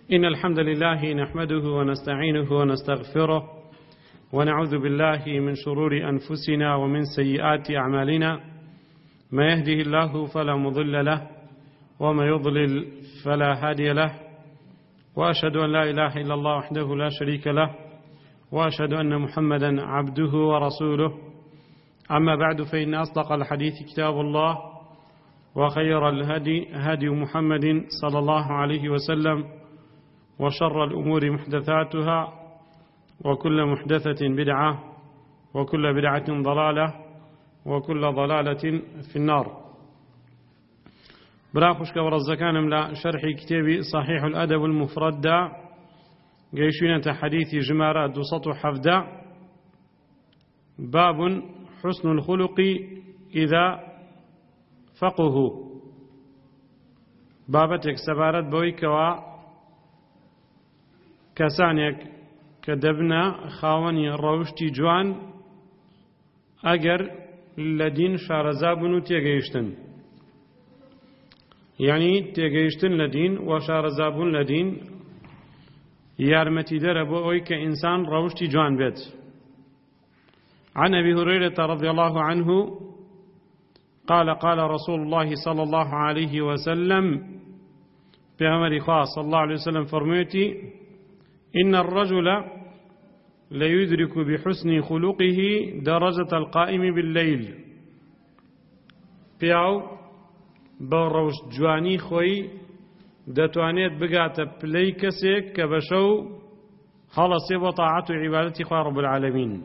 إن الحمد لله نحمده ونستعينه ونستغفره ونعوذ بالله من شرور أنفسنا ومن سيئات أعمالنا ما يهده الله فلا مضل له وما يضلل فلا هادي له وأشهد أن لا إله إلا الله وحده لا شريك له وأشهد أن محمدا عبده ورسوله أما بعد فإن أصدق الحديث كتاب الله وخير الهدي هدي محمد صلى الله عليه وسلم وشر الأمور محدثاتها وكل محدثة بدعة وكل بدعة ضلالة وكل ضلالة في النار. براخشك ورزكانم لا شرح كتاب صحيح الأدب المفرد قيشونة حديث جمارة دوسط حفدة باب حسن الخلق إذا فقه بابتك سبارت بويكوا کەسانێک کە دەبنە خاوەنی ڕەوشتی جوان ئەگەر لە دین شارەزا بن و تێگەیشتن، یعنی تێگەیشتن لە دین و شارەزابوون لە دین یارمەتیدەرە بۆ ئەوەی کە ئینسان ڕەوشتی جوان بێت. عن أبي هريرة رضي الله عنه قال قال رسول الله صلى الله عليه وسلم بأمر خاص صلى الله عليه وسلم فرميتي إن الرجل ليدرك بحسن خلقه درجة القائم بالليل. پیاو بروش جوانی خوی دەتوانێت بگاتە پلەی کەسێک کە بەشەو هەڵەسێ بۆ تاعەت و عیبادەتی خوا رب العالمین.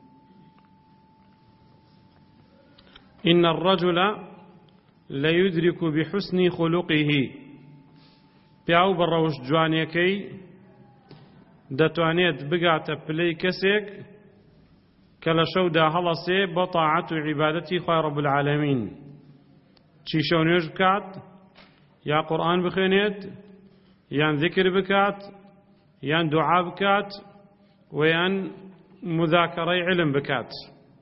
إن الرجل ليدرك بحسن خلقه. پیاو بروش جوانیەکەی دەتوانێت بگاتە پلەی کەسێک کە لە شەودا هەڵەسێ بۆ تاعەت و عیبادەتی خوای رب العالمین، چی شەو نوێژ بکات، یا قورئان بخوێنێت، یان ذکر بکات، یان دوعا بکات، و یان مذاکەڕەی علم بکات.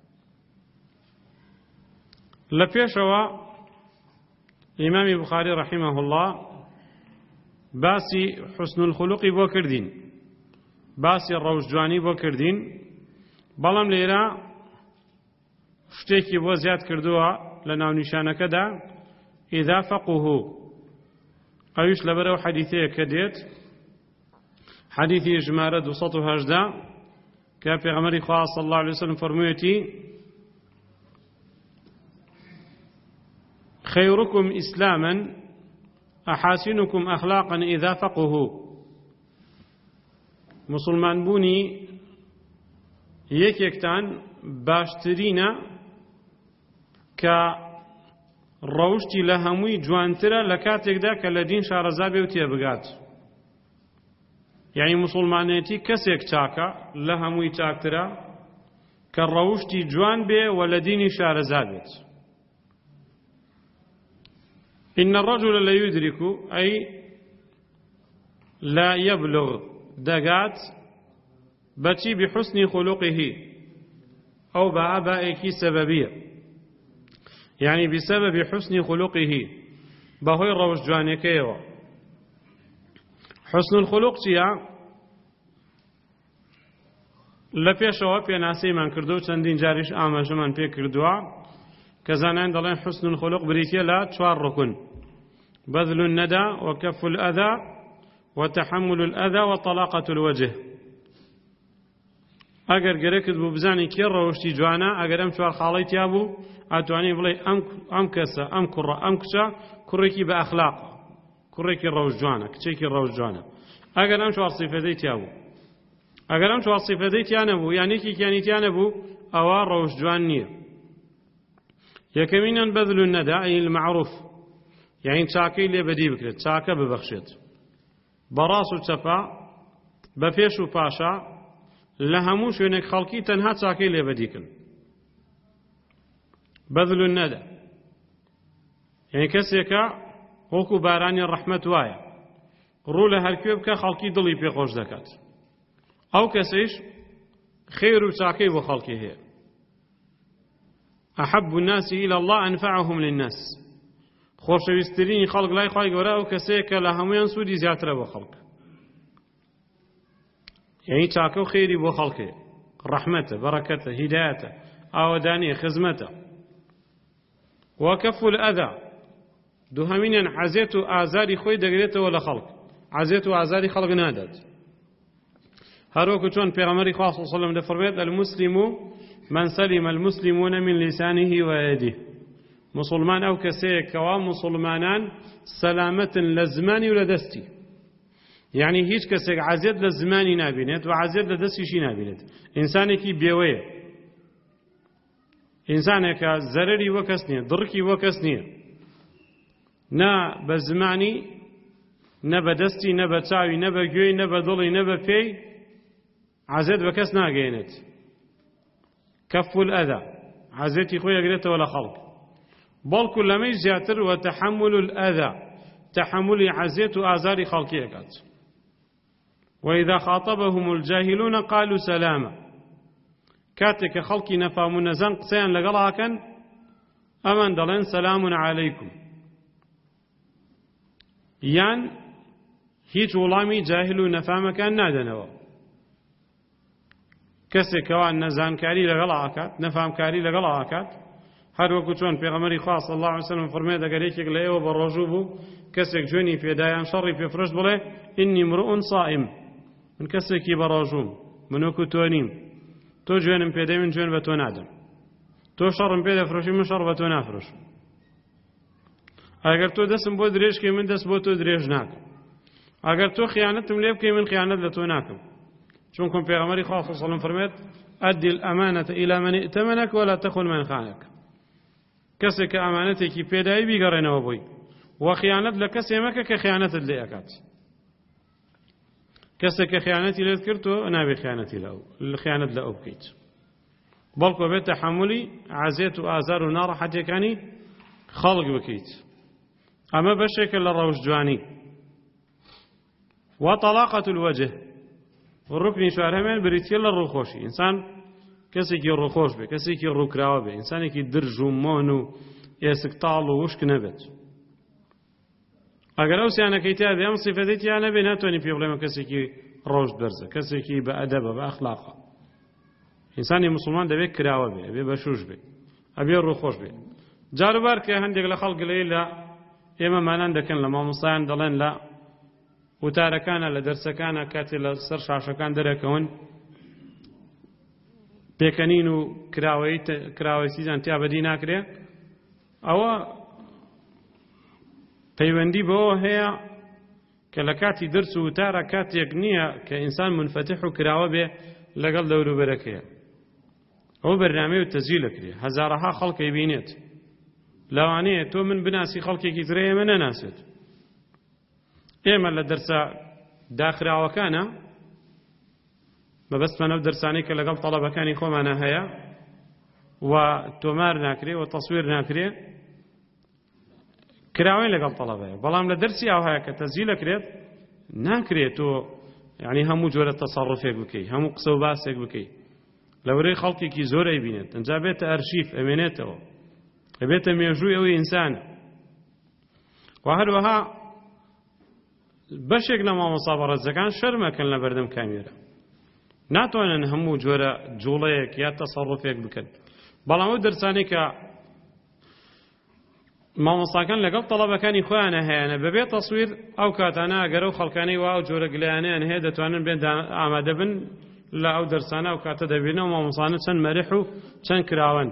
لە پێشەوە ئیمامی بوخاری ڕەحیمەه الله باسی حسن الخلقی بۆ کردین، باسی ڕەوشجوانی بۆ کردین، بەڵام لێرە شتێکی بۆ زیاد کردووە لە ناونیشانەکەدا ئیذا فەقوهو. ئەویش لەبەرەوە حەدیثەیە کە دێت، حەدیثی ژمارە 218 کە پێغەمبەری خوا صلی الله عليه وسلم فەرموویەتی خەیڕکم ئیسلاماً ئەحاسنکم ئەخلاقاً ئیذا فەقوهو. مسلمان بوونی یەکێکتان باشترینە کە ڕەوشتی لە هەمووی جوانترە لە کاتێکدا کە لە دین شارەزا بێ و تێبگات. یعنی مسلمانێتی کەسێک چاکە لە هەمووی چاکترە کە ڕەوشتی جوان بێ و لە دینی شارەزا بێت. إن الرجل لا يدرك أي لا يبلغ دەگات بەچی بحسن خلقه ئەو بە ئابائێکی سەبەبیە، یعنی بسبب حسن خلقه، بەهۆی ڕەوش جوانەکەیەوە. حسن الخلق چییە؟ لە پێشەوە پێناسەیمان کردو و چەندین جاریش ئاماژەمان پێ کردووە کە زانایان دەڵێن حسن الخلق بریتیە لە 4 ڕوکن: بذل الندى وكف الأذى وتحمل الأذى وطلاقة الوجه. ئەگەر گەرەکت بوو بزانی کێ ڕەوشتی جوانە، ئەگەر ئەم 4 خاڵەی تیا بوو ئەتوانی بڵێ ئەم کەسە، ئەم کوڕە، ئەم کچە کوڕێکی بە ئەخلاق، کوڕێکی ڕەوش جوانە، کچێکی ڕەوش جوانە. ئەگەر ئەم 4 سیفەتەی تیا بوو، ئەگەر ئەم 4 سیفەتەی تیا نەبوو، یان یەکێکیانی تیا نەبوو، ئەوە ڕەوش جوان نییە. یەکەمینیان بەذل الندى ئەی المەعروف، یعنی چاکەی لێ بەدی بکرێت، چاکە ببەخشێت، بەڕاست و چەپە، بە پێش و پاشا، لە هەموو شوێنێک خەڵکی تەنها چاکەی لێبەدیکن. بەذل الندى یعنی کەسێکە وەکو بارانی ڕەحمەت وایە، ڕوو لە هەرکوێ بکە خەڵکی دڵی پێخۆش دەکات. ئەو کەسەیش خێر و چاکەی بۆ خەڵکی هەیە. أحب الناس إلى الله أنفعهم للناس. خۆشەویستترینی خەڵک لای خوای گەورە ئەو کەسەیە کە لە هەمویان سوودی زیاترە بۆ خەڵک. یعنی چاکە و خێری بۆ خەڵکێ، ڕەحمەتە، بەڕەکەتە، هیدایەتە، ئاوەدانیە، خزمەتە. وەکەف الئەذا، دووهەمینیان عەزێت و ئازاری خۆی دەگرێتەوە لە خەڵک، عەزێت و ئازاری خەڵک نادات. هەروەکو چۆن پێغەمبەری خوا صلی الله علیه و سلم دەفەرمێت المسلم من سلم المسلمون من لسانه ويده، مسلمان ئەو کەسەیە کەوا مسلمانان سەلامەتن لە زمانی و لە دەستی، یعنی هیچ کەسێک عەزێت لە زمانی نابینێت و عەزێت لە دەستیشی نابینێت. ئینسانێکی بێوەیە، ئینسانێکە زەرەری وە کەس نییە، دڕکی وە کەس نییە، نا بە زمانی، نە بە دەستی، نە بە چاوی، نە بە گوێی، نە بە دڵی، نە بە پێی، عەزێت بە کەس ناگەێنێت. کەف الئەذا، عەزێتی خۆی ئەگرێتەوە لە خەڵک. بەڵکو لەمەی زیاتر وتەحەمل الئەذا، تەحەملی عەزێت و ئازاری خەڵکی ئەکات. وإذا خاطبهم الجاهلون قالوا سلاما، کاتێک کە خەڵکی نەفام و نەزان قسەیان لەگەڵ ئاکەن ئەمان دەڵێن سەلام عەلەیکم، یان هیچ وەڵامی جاهل و نەفامەکان نادەنەوە. کەسێک کەوا نەزانکاری لەگەڵ ئاکات، نەفامکاری لەگەڵ ئاکات، هەروەکو چۆن پێغەمبەری خوا صلی الله علیه و سلم فەرمێت ئەگەر یەکێک لە ئێوە بەڕۆژوو بوو کەسێک جوێنی پێدایان شەڕی پێفرۆشت بڵێ ئینی امرؤ صائم، من کەسێکی بەڕۆژووم، من وەکو تۆ نیم، تۆ جوێنم پێدەی من جوێن بە تۆ نادەم، تۆ شەڕم پێ دەفرۆشی من شەڕ بە تۆ نافرۆشم، ئەگەر تۆ دەستم بۆ درێژکەی من دەست بۆ تۆ درێژ ناکەم، ئەگەر تۆ خیانەتم لێ بکەی من خیانەت لە تۆ ناکەم. چونکە پێغەمبەری خوا صلی الله علیه و سلم فەرمێت ئەدی الئەمانەتە إلی من ئیئتەمەنەک ولا تەخون من خانەک، کەسێک کە ئەمانەتێکی پێدایی بیگەڕێنەوە بۆی، و خیانەت لە کەسێ مەکە کە خیانەتت لێ ئەکات. کەسێک کە خیانەتی لێت کرد تۆ نابێت خیانەت لە ئەو بکەیت، بەڵکو بێت تەحەمولی عەزێت و ئازار و ناڕەحەتیەکانی خەڵک بکەیت. ئەمە بەشێکە لە ڕەوشجوانی. وطلاقة الوجه، ڕوکنی چوارهەمیان بریتیە لە ڕووخۆشی. ئینسان کەسێکی ڕووخۆش بێ، کەسێکی ڕووکراوە بێ، ئینسانێکی درژ و مۆن و ئێسکتاڵ و وشک نەبێت. ئەگەر ئەو سیانەکەی تیا بێ، ئەم سیفەتەی تیا نەبێ، ناتوانین پێ بڵێمە کەسێکی ڕۆژ بەرزە، کەسێکی بە ئەدەبە، بە ئەخلاقە. ئینسانی مسلمان دەبێت کراوە بێ، ئەبێ بەشوش بێ، ئەبێ ڕووخۆش بێ. جاروبار کە هەندێک لە خەڵک لە ئێمە مانان دەکەن لە مامۆستایان دەڵێن لە وتارەکانە، لە دەرسەکانە کاتێ لە سەر شاشەکان دەرەکەون پێکەنین و کراوەیسیزان تیا بەدی ناکرێ، ئەوە پەیوەندی بەوە هەیە کە لە کاتی دەرس و وتارە کاتێک نییە کە ئینسان منفتح و کراوە بێ لەگەڵ دەوروبەرەکەیە. ئەو بەرنامەی و تەسجیل ئەکرێ، هەزارەها خەڵکی بینێت، لەوانەیە تۆ من بناسی خەڵکێکی ترە ئێمە نەناسێت. ئێمە لە دەرسە داخراوەکانە مەبەستمانە ئەو دەرسانەی کە لەگەڵ تەڵەبەکانی خۆمانە هەیە و تۆمار ناکرێ و تەسویر ناکرێ، کراوەی لەگەڵ تەڵەبەیە. بەڵام لە دەرسی ئەو هەیە کە تەسجیل ئەکرێت، ناکرێت تۆ یعنی هەموو جۆرە تەسەڕوفێک بکەی، هەموو قسە و باسێک بکەی، لەورەی خەڵکێکی زۆر ئەیبینێت، ئەنجا بێتە ئەرشیف، ئەمێنێتەوە، ئەبێتە مێژووی ئەوەی ئینسانە. و هەروەها بەشێک لە مامۆستا بەڕێزەکان شەرمەکەن لە بەردەم کامێرە، ناتوانن هەموو جۆرە جوڵەیەک یا تەسەڕوفێک بکەن. بەڵام ئەو دەرسانەی کە مامۆستاکان لەگەڵ تەڵەبەکانی خۆیانە هەیەنە بەبێ تەسویر، ئەو کاتانە ئەگەر ئەو خەڵکانەی وا ئەو جۆرە گلەیانەیان هەیە دەتوانن بێن ئامادە بن لە ئەو دەرسانە، ئەو کاتە دەبینەوە مامۆستانە چەند مەریح و چەند کراون.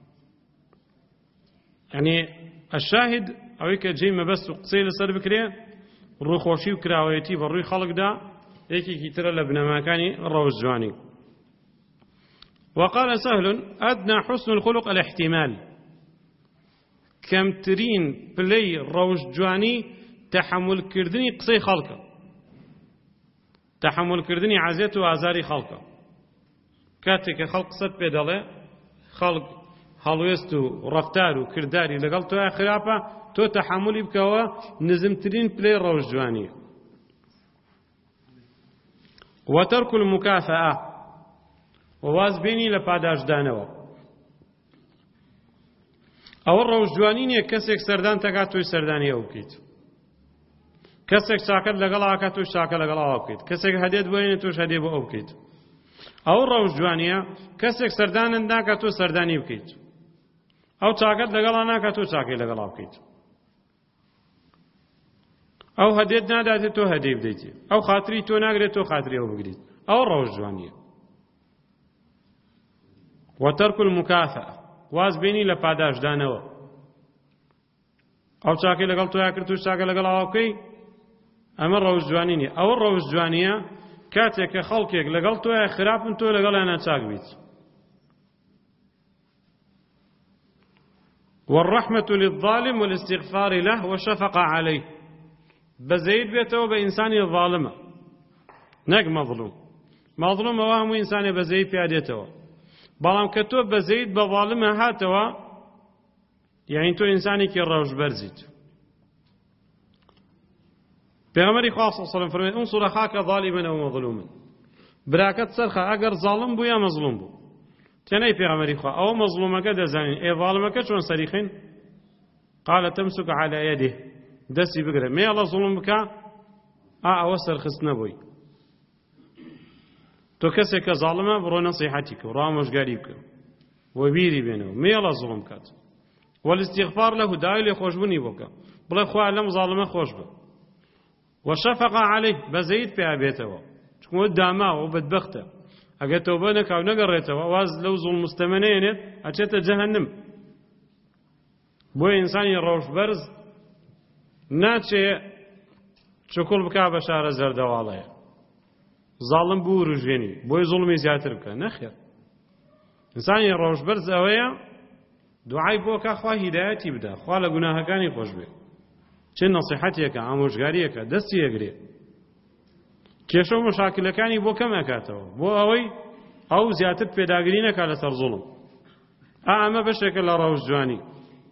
یعنی الشاهد ئەوەی کە جێی مەبەست و قسەی لەسەر بکرێ، ڕووخۆشی و کراوەیەتی بەڕووی خەڵکدا یەکێکی ترە لە بنەماکانی ڕەوشجوانی. وقال سهل أدنى حسن الخلق الاحتمال، کەمترین پلەی ڕەوشجوانی تەحەمولکردنی قسەی خەڵکە، تەحەمولکردنی عەزێت و ئازاری خەڵکە. کاتێک کە خەڵک قسەت پێ دەڵێ، خەڵک هەڵوێست و ڕەفتار و کردداری لەگەڵ تۆ خراپە، تۆ تەحەمولی بکەوە، نزمترین پلەی ڕەوشجوانی. وترك المكافأة، وواز بینی لە پاداشدانەوە. ئەوە ڕەوشجوانی نییە کەسێک سەردان تەکات تۆی سەردانی ئەو بکەیت. کەسێک چاکەت لەگەڵاکە توش چاکە لەگەڵاوە بکەیت کەسێک هەدێت بۆینە توش هەدێ بۆ ئەو بکەیت ئەو ڕەوش جوانیە کەسێک سەردانت ناکە تۆ سەردانی بکەیت ئەو چاکەت لەگەڵا ناکە تۆ چاکەی لەگەڵا بکەیت ئەو هەدێت ناداتێت تۆ هەدێ بدەیت ئەو خاتری تۆ ناگرێت تۆ خاتری ئەو بگریت ئەو ڕەوش جوانیە وترك المكافأة واز بینی لە پاداشدانەوە ئەو چاکەی لەگەڵ تۆیا کرد توش چاکە لەگەڵاوە بکەی ئەمە ڕەوش جوانی نیە ئەوە ڕەوش جوانیە کاتێک کە خەڵکێک لەگەڵ تۆیە خراپن تۆ لەگەڵیانە چاک بیت والرحمة للظالم والاستغفار له والشفقة عليه بزيد بيته بإنسان ظالمة نەک مەظلوم ئەوە هەموو ئینسانێ بەزەیی پیادێتەوە بەڵام کە تۆ بەزەیت بە ظالمە هاتەوە یعنی تۆ ئینسانێکی ڕەوشبەرزیت پێغەمبەری خوا صلی الله علیه و سلم فەرمووی انصر أخاك ظالما أو مظلوما براکەت سەرخە ئەگەر ظالم بوو یا مەظلوم بوو تێنەی پێغەمبەری خوا ئەوە مەظلومەکە دەزانین ئێ ظالمەکە چۆن سەریخین قال تمسك على يده دەستی بگرە مێڵە زوڵم بکە ئەوە سەرخستنە بووی تۆ کەسێک کە زاڵمە بڕۆ نەسیحەتی کە ڕامۆژگاری بکە بۆ بیری بێنەوە مێڵە زوڵم کات والاستغفار له داوای لێ خۆشبوونی بۆ بکە بڵێ خوا لەم زاڵمە خۆش بە وشفقة عليه بەزەیت پێیا بێتەوە چونکە داماوە بەدبەختە ئەگەر تەوبە نەکاو نەگەڕێتەوە واز لەو زوڵ مستەمەنەیەنێت ئەچێتە جەهەنم بۆیە ئینسانی ڕەوشبەرز ناچێ چکوڵ بکا بە شارە زەردەواڵەیە زاڵم بوو ڕژێنی بۆی زوڵمی زیاتر بکە نەخێر ئینسانی ڕەوشبەرز ئەوەیە دوعای بۆ کە خوا هیدایەتی بدە خوا لە گوناهەکانی خۆش بێ چه نەسیحەتێکە ئامۆژگاریەکە دەستی ئەگرێ کێشە و مشاکلەکانی بۆ کەم ئەکاتەوە بۆ ئەوەی ئەو زیاتر پێداگری نەکات لەسەر زوڵم ئەمە بەشێکە لە ڕەوش جوانی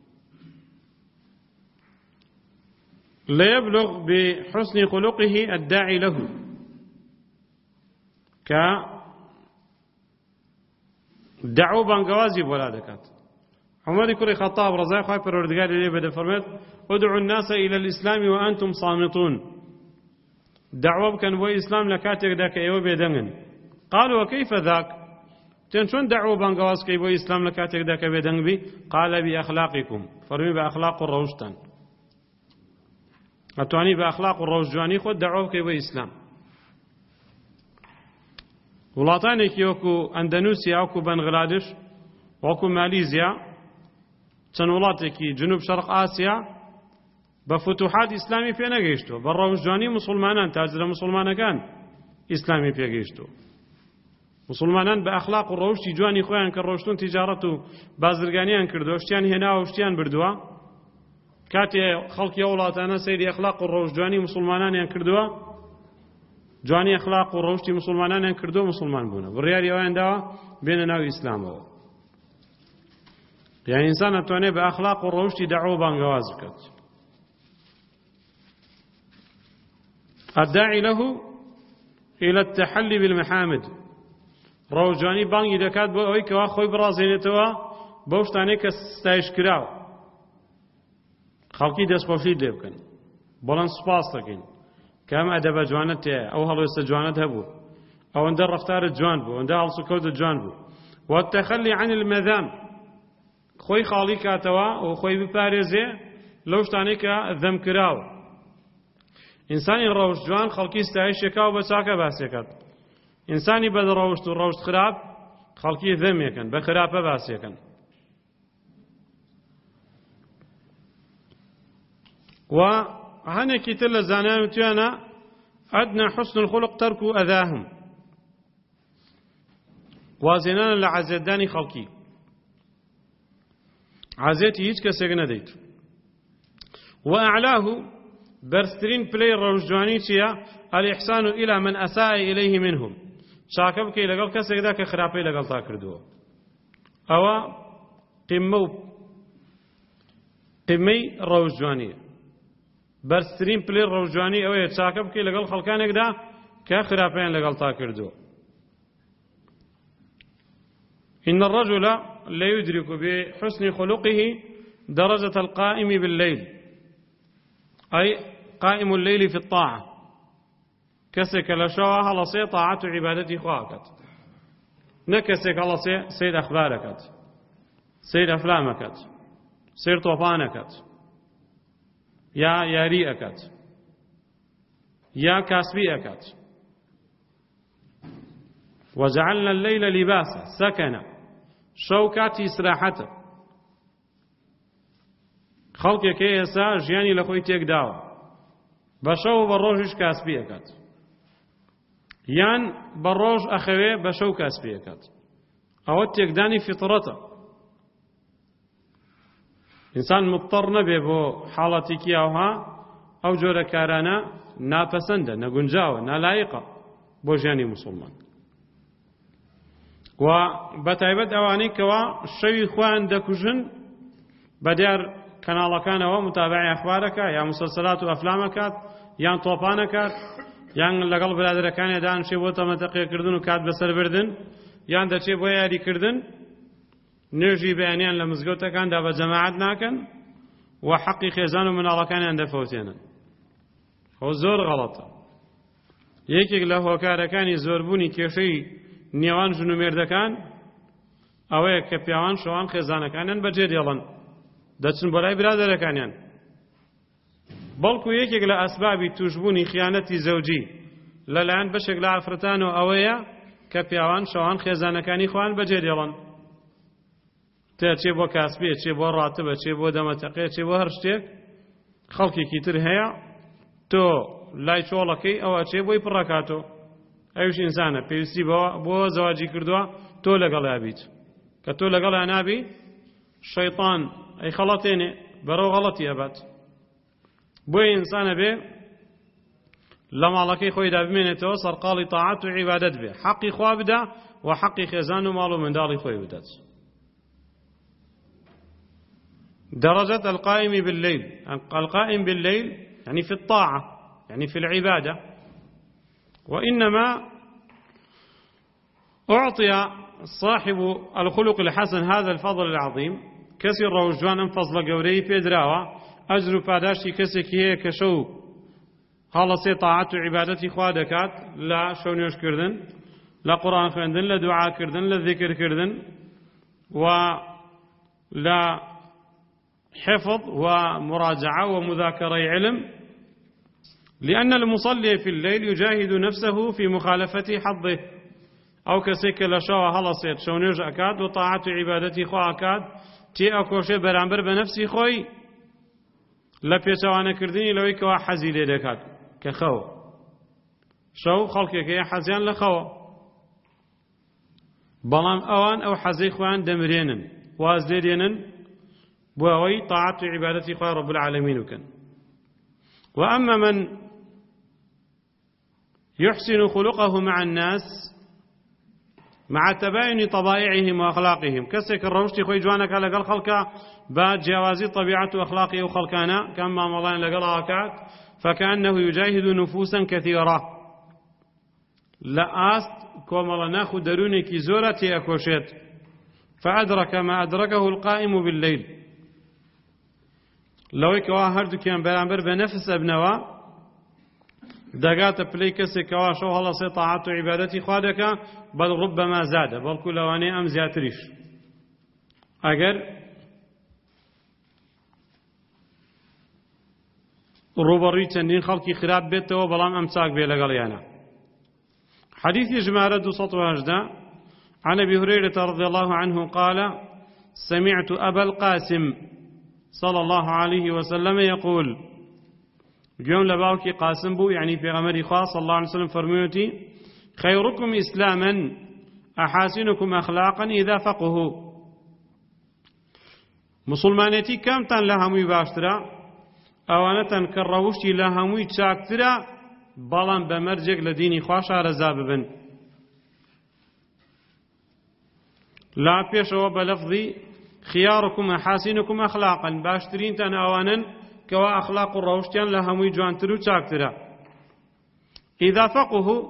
ليبلغ بحسن خلقه الداعي له كدعو بانقوازي بولا دكات عمر كل خطاب رضي الله عنه پروردگار لي بده فرمت ادعوا الناس الى الاسلام وانتم صامتون دعوه كان بو اسلام لكاتك داك ايو بيدنن قالوا وكيف ذاك تنشون دعوه بانقواز كي بو اسلام لكاتك داك بيدنن بي قال باخلاقكم فرمي باخلاق الروشتن اتواني باخلاق الروجواني خود دعوه كي بو اسلام وڵاتانێکی وەکو ئەندەنوسیا وەکو بەنغلادش وەکو مالیزیا چەند وڵاتێکی جنوب شەرق ئاسیا بە فتوحات ئیسلامی پێ نەگەیشتووە بە ڕەوشجوانی مسلمانان تاجرە مسلمانەکان ئیسلامی پێگەیشتووە مسلمانان بە ئەخلاق و ڕەوشتی جوانی خۆیان کە ڕۆشتون تیجارەت و بازرگانیان کردووە شتیان هێناوە شتیان بردووە کاتێ خەڵکی ئەو وڵاتانە سەیری ئەخلاق و ڕەوشجوانی مسلمانانیان کردووە جوانی اخلاق و ڕەوشتی مسلمانانیان کردو مسلمان بوونە بڕیاری ئەویان داوە بێنە ناو ئیسلامەوە یعنی ئینسان ئەتوانێت بە ئەخلاق و ڕەوشتی دەعوە بانگەواز بکات الداعي له إلى التحلي بالمحامد ڕەوشجوانی بانگی دەکات بۆ ئەوەی کەوا خۆی بڕازێنێتەوە بەو شتانەی کە ستایش کراوە خەڵکی دەستخۆشی لێ بکەن بەڵام سوپاس دەکەین كم أدب جوانت أو هلو يستجوانت هبو أو أن در رفتار الجوان بو أن در السكوت الجوان بو والتخلي عن المذام خوي خالي كاتوا وخوي ببارزة لو شتانيك ذم كراو إنساني روش جوان خلقي استعيش يكاو بساكا باسيكات إنساني بد روش تو روش خراب خلقي ذم يكن بخراب باسيكن هنێکی تر لە زانایان وتیانە ئەدنە حوسن الخلق تەرک ئەذاهم وازێنانە لە عەزێتدانی خەڵکی عەزێتی هیچ کەسێک نەدەیت وأعلاه بەرزترین پلەی ڕەوشجوانی چییە الإحسان إلى من أساء إليه منهم چاکە بکەی لەگەڵ کەسێکدا کە خراپەی لەگەڵ تا کردووە ئەوە قمەی ڕەوشجوانیە بەرزترین پلەی ڕەوشجوانی ئەوەیە چاکە بکەی لەگەڵ خەڵکانێکدا کە خراپەیان لەگەڵ تا کردووە إن الرجل لا يدرك بحسن خلقه درجة القائم بالليل أي قائم الليل في الطاعة كسك لشوا هلسي طاعة عبادتي خواكت نكسك هلسي سيد أخباركت سيد أفلامكت سير طوفانكت يا ياريئكت يا كاسبيئكت وجعلنا الليل لباسا سكنا شوكاتي استراحته خەڵکێک ئێستا ژیانی لە خۆی تێکداوە بە شەو بە ڕۆژیش کاسبیەکات یان بە ڕۆژ ئەخەوێ بە شەو کاسبیەکات ئەوە تێکدانی فیتڕەتە ئینسان مضطر نەبێ بۆ حاڵەتێکی ئەوها ئەو جۆرە کارانە ناپەسەندە نەگونجاوە نالایقە بۆ ژیانی موسڵمان و بەتایبەت ئەوانەی کەوا شەوی خۆیان دەکوژن بەدیار کەناڵەکانەوە متابعی ئەخبارەکە یا مسلسلات و ئەفلامەکات یان تۆپانەکات یان لەگەڵ برادەرەکانی دانشێ بۆ تەمەتەقیکردن و کات بەسەربردن یان دەچێ بۆ یاریکردن نوێژی بەیانیان لە مزگەوتەکاندا بە جەماعەت ناکەن و حەقی خێزان و مناڵەکانیان دەفەوتێنن ئەو زۆر غەڵەتە یەکێک لە هۆکارەکانی زۆربوونی کێشەی نێوان ژن و مێردەکان ئەوەیە کە پیاوان شەوان خێزانەکانیان بەجێ دێڵن دەچن بۆ لای برادەرەکانیان بەڵکو یەکێک لە ئەسبابی توشبوونی خیانەتی زەوجی لەلایەن بەشێک لە ئافرەتان و ئەوەیە کە پیاوان شەوان خێزانەکانی خۆیان بەجێ دێڵن چێ بۆ کاسبێ چێ بۆ ڕاتبە چێ بۆ دەمەتەقێ چێ بۆ هەر شتێک خەڵکێکی تر هەیە تۆ لای چۆڵەکەی ئەوە چێ بۆی پڕەکاتۆ ئەوش ئینسانە پێویستی بۆ زەواجی کردووە تۆ لەگەڵا بیت کە تۆ لەگەڵا نابی شەیطان ئەی خەڵەتێنێ بەرەو غەڵەتی ئەبات بۆیە ئینسانە بێ لە ماڵەکەی خۆیدا بمێنێتەوە سەرقاڵی تاعات و عیبادەت بێ حەقی خوا بدا و حەقی خێزان و ماڵ و منداڵی خۆی بدات درجة القائم بالليل القائم بالليل يعني في الطاعة يعني في العبادة وإنما أعطي صاحب الخلق الحسن هذا الفضل العظيم كسي الروجوان انفضل قوري بيدراوة أجر پاداشتی کەسێکی هەیە کە شەو هەڵەسێ تاعات و عیبادەتی خوا دەکات لە شەو نوێژکردن لە قورئان خوێندن لە دوعاکردن لە ذیکرکردن و لە حفظ ومراجعة ومذاكرة علم لأن المصلي في الليل يجاهد نفسه في مخالفة حظه أو كسيك لشوا هلصيت شو نوج أكاد وطاعة عبادتي خو أكاد تي أكوشي برامبر بنفسي خوي لا بيسوانا كرديني لو يكوا حزي لدكات كخو شو خلقك يا حزيان لخو بلام أوان أو حزي خوان دمرينن وازدينن بووي طاعة عبادتي خواه رب العالمين وكن وأما من يحسن خلقه مع الناس مع تباين طبائعهم وأخلاقهم كسك الروشتي خوي جوانك على قل خلقه بعد جوازي طبيعة أخلاقه وخلقانا كما مضان لقل آكات فكأنه يجاهد نفوسا كثيرة لآست كوملا ناخد درونك زورتي أكوشيت فأدرك ما أدركه القائم بالليل لەوەی کەوا هەردووکیان بەرامبەر بە نەفس ئەبنەوە دەگاتە پلەی کەسێک کەوا شەو هەڵەسێ تاعات و عیبادەتی خوا دەکا بەڵ ڕوبەما زادە بەڵکو لەوانەیە ئەم زیاتریش ئەگەر ڕوبەڕووی چەندین خەڵکی خراپ بێتەوە بەڵام ئەم چاک بێ لەگەڵیانە حديث جمارة 218 عن أبي هريرة رضي الله عنه قال سمعت أبا القاسم صلى الله عليه وسلم يقول اليوم لباوكي قاسم بو يعني في غمر خاص صلى الله عليه وسلم فرميوتي خيركم إسلاما أحاسنكم أخلاقا إذا فقهوا مسلمانيتي كامتان لهموي باشترا أوانتان كالروشتي لهموي تشاكترا بلان بمرجك لديني خواشا رزاببن لا بيشوا بلفظي خياركم أحاسنكم أخلاقا باشترين تناوانا كوا أخلاق الروشتيان لهموي جوانترو تشاكترا إذا فقهوا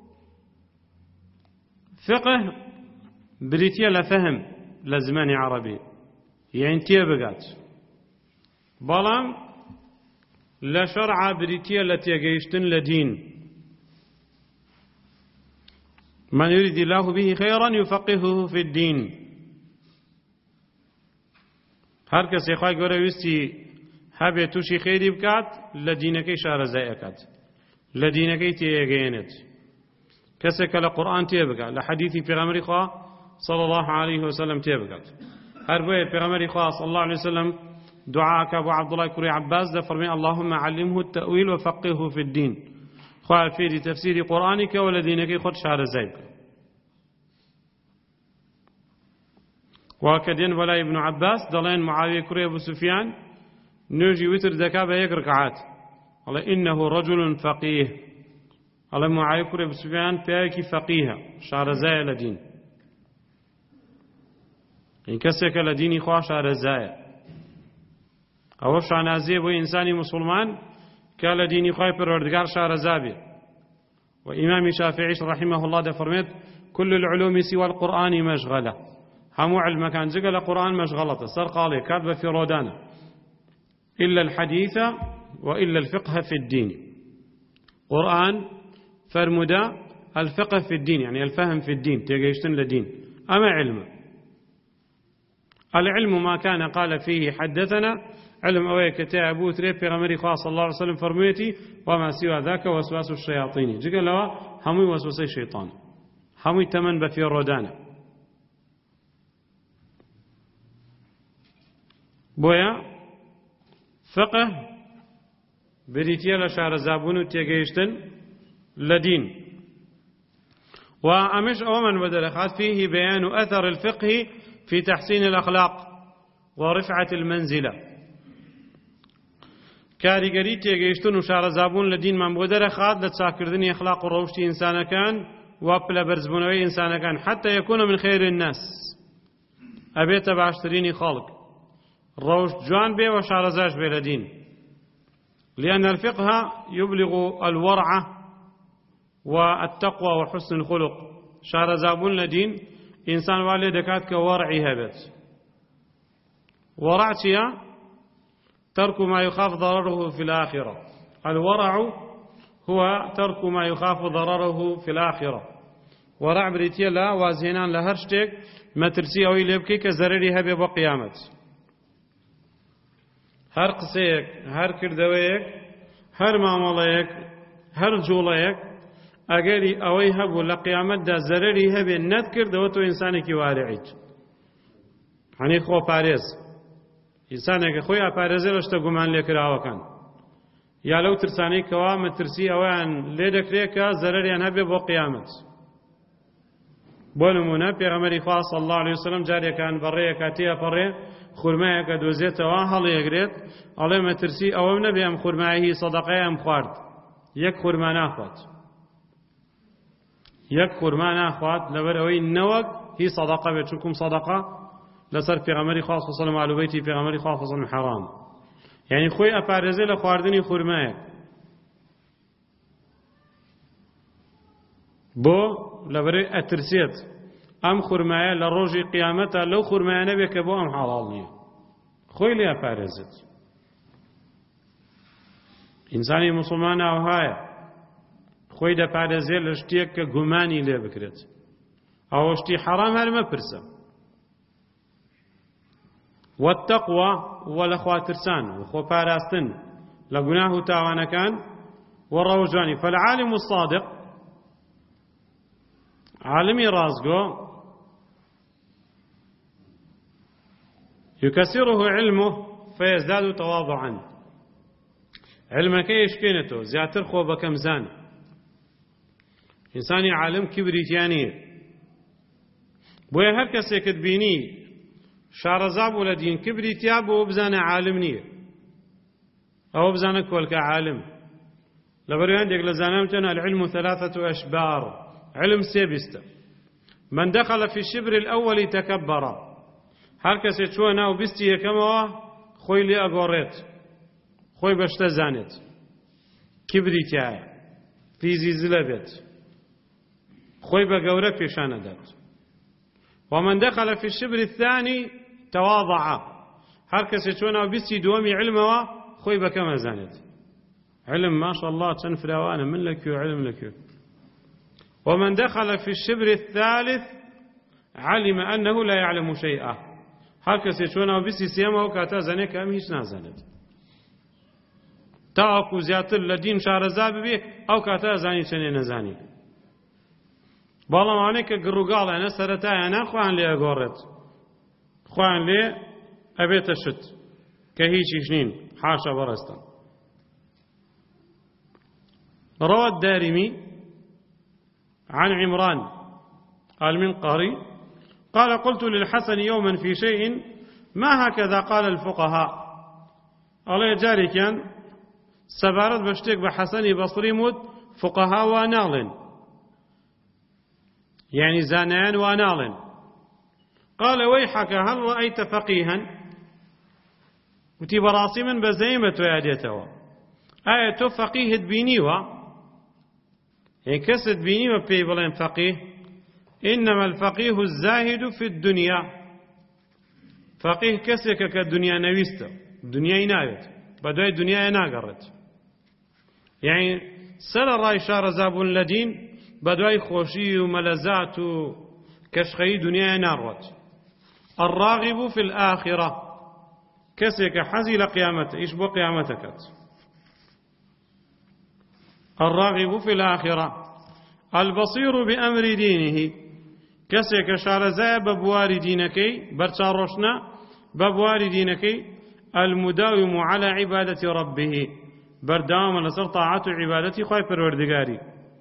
فقه بريتيا لفهم لزمان عربي يعني تيبقات بلام لشرع بريتيا لتيجيشتن لدين من يريد الله به خيرا يفقهه في الدين هر کسی خواه گوره ویستی هبه توشی خیری بکات لدینکی شارزای اکات لدینکی تیگینت کسی که لقرآن تیبکات لحدیثی پیغمبری خواه صلى الله عليه وسلم تيبقت هربوية پیغمبر خواه صلى الله عليه وسلم دعاء أبو عبد الله كري عباس ده فرمي اللهم علمه التأويل وفقهه في الدين خواه في تفسير قرآنك ولدينك خد شعر زيب وكدين ولا ابن عباس دلين معاوية كري أبو سفيان نوجي وتر دكابة يقرقعات قال إنه رجل فقيه قال معاوية كري أبو سفيان بيكي فقيه شعر زي لدين این کسی که لدینی خواه شارزایه او شانازی بو انسانی مسلمان که لدینی خواه پروردگار شارزابی و امام شافعی رحمه الله ده فرمید كل العلوم سوى القرآن مشغلة همو علم كان زقل القرآن مشغلة صار قالي كاتب في رودانه إلا الحديث وإلا الفقه في الدين قرآن فرمدا الفقه في الدين يعني الفهم في الدين تيجيشتن لدين أما علم العلم ما كان قال فيه حدثنا علم أويك تابو تريب في غمري خاص صلى الله عليه وسلم فرميتي وما سوى ذاك وسواس الشياطين جيك لوا همي وسوسي الشيطان همي تمن بفي الرودانة بويا فقه بريتيا لشار زابون تيجيشتن لدين وأمش أومن بدلخات فيه بيان أثر الفقه في تحسين الأخلاق ورفعة المنزلة كاريغري تيجيشتن وشار زابون لدين من بدر خاد لتساكردني أخلاق وروشتي إنسان كان وابلا برزبونوي إنسان كان حتى يكون من خير الناس أبيت بعشتريني خالق روش جوان بي وشار زاش بلدين لأن الفقه يبلغ الورع والتقوى وحسن الخلق شار زابون لدين إنسان والي دكات كورعي هبت ورعتيا ترك ما يخاف ضرره في الآخرة الورع هو ترك ما يخاف ضرره في الآخرة ورع بريتيا لا وازهنان لهرشتك ما ترسي أوي لبكي كزرري هبي بقيامت هر قسيك هر كردويك هر معامليك هر جوليك اگری اوی هبو لقیامت دا ضرری هبی ند کرد و تو انسانی کی وارعید یعنی خو پارێز ئینسانێکە خۆی ئاپارێزێ لە شتە گومان لێکراوەکان یا لەو ترسانەی کەوا مەترسی ئەویان لێ دەکرێت کە زەرەریان هەبێ بۆ قیامەت. بۆ نمونە پێغەمبەری خوا صلی الله علیه وسلم جارێکان بەڕێیەکە تێپەڕێ خورمایەکە دۆزێتەوە هەڵیەگرێت ئەڵێ مەترسی ئەوەم نەبێ ئەم خورمایە هی سەدەقەیە ئەم خوارد، یەک خورما ناخوات، یەک خورما ناخوات لەبەر ئەوەی نەوەک هی سەدەقە بێت، چونکم سەدەقە لەسەر پێغەمبەری خوا صلی الله علیه وسلم ئالوبەیتی پێغەمبەری خوا صلی الله علیه وسلم حرام، یعنی خۆی ئەپارێزێ لە خواردنی خورمایەک. بۆ لەبەرەوەی ئەترسێت ئەم خورمایە لە ڕۆژی قیامەتە لەو خورمایە نەبێت کە بۆ ئەم حاڵاڵ نییە، خۆی لێ ئەپارێزێت. ئینسانی موسڵمان ئەوهایە خۆی دەپارێزێت لە شتێک کە گومانی لێ بکرێت، ئەوە شتی حەرام هەر مەپرسە. والتقوى ولا خواترسان وخو باراستن لغناه تاوانا كان والروجاني. فالعالم الصادق عالمي رازقو يكسره علمه فيزداد تواضعا، علمك يشكينته زياتر خو بكمزان. إنساني عالم كبريتياني بويا هر كسي كتبيني شارزاب ولا دين كبري تياب وبزانا عالم نية أو بزانا كولك عالم لبريان ديك لزانامتنا العلم 3 أشبار، علم سيبستا. من دخل في الشبر الأول تكبر، هر كسي تشوانا وبستي كما خوي لي أقوريت خوي بشتزانت كبري تياب في زلبت خوي بقورة في شاندات. ومن دخل في الشبر الثاني تواضع، هر کسی چون او بیستی دومی علمه خوی بکم زانید علم ما شاء الله تنفروانا من لك علم لك. ومن دخل في الشبر الثالث علم أنه لا يعلم شيئا. هكذا شونا وبسي سيما وكاتا زنك أم هيش نازلت تاكو زياتر لدين شارزاب بي أو كاتا زاني چني نزاني. بالا معنی که گروگال انا سرتا انا خوان لي اگورت خوان لي ابيت شت كهيش شنين حاشا برستان. روى الدارمي عن عمران المنقري قال قلت للحسن يوما في شيء ما هكذا قال الفقهاء. الله جاري كان سبارت بشتك بحسني بصري مد فقهاء ونالن يعني زانان ونالن. قال ويحك هل رأيت فقيها وتي براسي من بزيمة وياديته آية فقيه بينيوا يعني كسد بينيوا في بلين فقيه إنما الفقيه الزاهد في الدنيا. فقيه كسك كالدنيا نويسته الدنيا ينايت بدأ الدنيا يناقرت يعني سر الرأي شار زاب لدين بدأ خوشي وملزات كشخي دنيا يناروت. الراغب في الآخرة كسك حزي لقيامته إيش بو قيامتك. الراغب في الآخرة البصير بأمر دينه كسك شارزاء ببوار دينكي برشاروشنا ببوار دينكي المداوم على عبادة ربه بردام نصر طاعة عبادة خاي پروردگاري.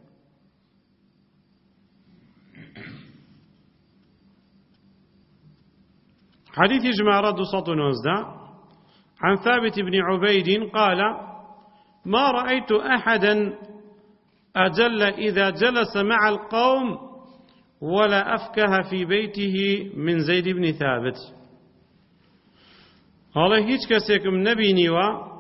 حديث جماعة 219 عن ثابت بن عبيد قال ما رأيت أحدا أجل إذا جلس مع القوم ولا أفكه في بيته من زيد بن ثابت. الله هيج كسيكم نبي نيوا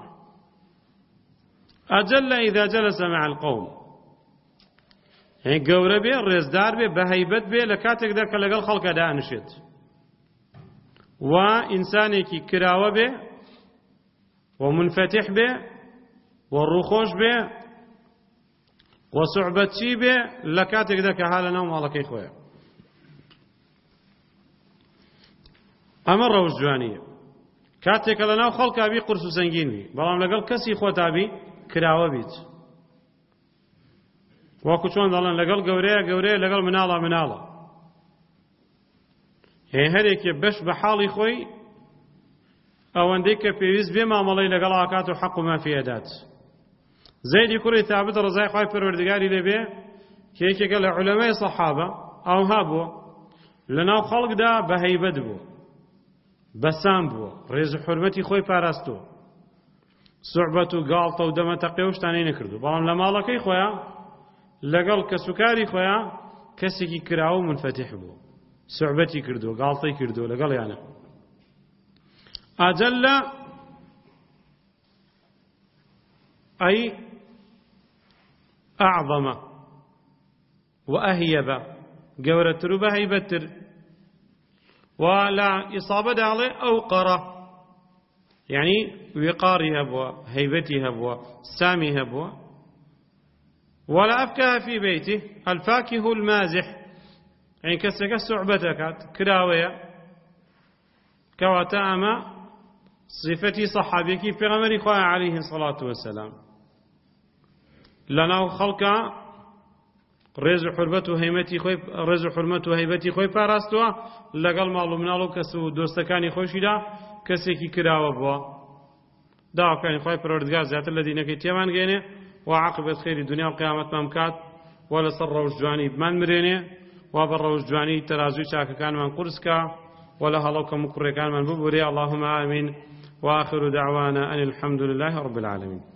أجل إذا جلس مع القوم يعني قورة بي الرزدار بي بهيبت بي لكاتك ذاك لقل خلق دانشت وإنسانك كراوة بي ومنفتح بي والرخوش بي وصعبتي بي لكاتك ذاك حالنا ومالك إخوة. أمر وجوانية كاتك لنا وخلق أبي قرص سنجين بي بلام لقل كسي خوة أبي كراوة بيت وەکو چۆن دەڵێن لەگەڵ گەورەیە لەگەڵ مناڵە هەرێکێ بەش بە حاڵی خۆی ئەوەندەی کە پێویست بێ مامەڵەی لەگەڵ ئاکات و حەق و مافیەدات. زەیدی کوڕی تابت ڕزای خوای پەروەردگاری لێبێ کە یەکێکە لە عولەمای سەحابە ئەوها بووە لەناو خەڵکدا بە هەیبەت بوو بەسام بووە ڕێز و حورمەتی خۆی پاراستووە سوعبەت و گاڵتە و دەمەتەقێ و شتانەی نەکردو بەڵام لە ماڵەکەی خۆیان لەگەڵ کەسوکاری خۆیان کەسێکی کراوە و منفتح بوو سوعبەتی کردووە گاڵتەی کردووە لەگەڵ یانە. ئەجەل ئەی ئەعظەمە وأهيبة گەورەتر و بەهەیبەتتر ولا إصابة عليه أوقرة يعني وقاري هبوة هيبتي هبوة سامي هبوة. ولا أفكه في بيته الفاكه المازح يعني كسك السعبتك كراوية كواتا أما صفتي صحابيك في غمر خواه عليه الصلاة والسلام لنا خلقا رز حرمته هيبتي خوي باراستوا لقل مالو منالو كسو دوستكاني خوشيدا كسيكي كراوة بوا دعوا كان خوي پروردگار ذات الذين كي تيمان گينه وعاقبة خير الدنيا والقيامة ممكات ولا صر وجواني بمان مرينه وبر وجواني ترازوي شاك كان من قرسكا ولا هلوك مكر كان من ببوري. اللهم آمين وآخر دعوانا أن الحمد لله رب العالمين.